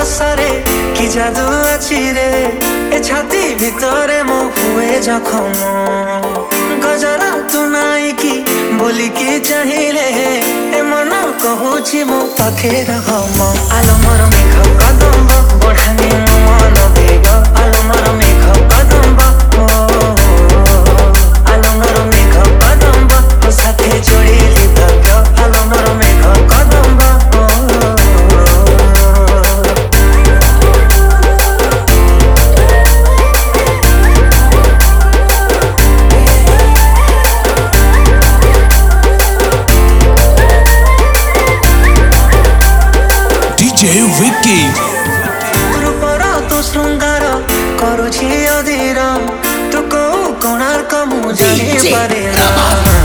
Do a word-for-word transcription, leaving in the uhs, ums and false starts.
हसरे कि जादू अछि रे ए छाती भितरे मो हुए जखम गजरा तू नाई की बोली की चाहिले ए मन कहूची मो पाखे रहम आलो मोर मेघ कदम्ब बढ़ानी मो मन बेग आलो मोर मेघ कदम्ब आलो मोर मेघ कदम्ब साथे जोड़िली भाग्य आलो मोर मेघ कदम्ब विकी रूपर तू श्रृंगार करुछि अधीर तू को कोणार्क मु जानी पारे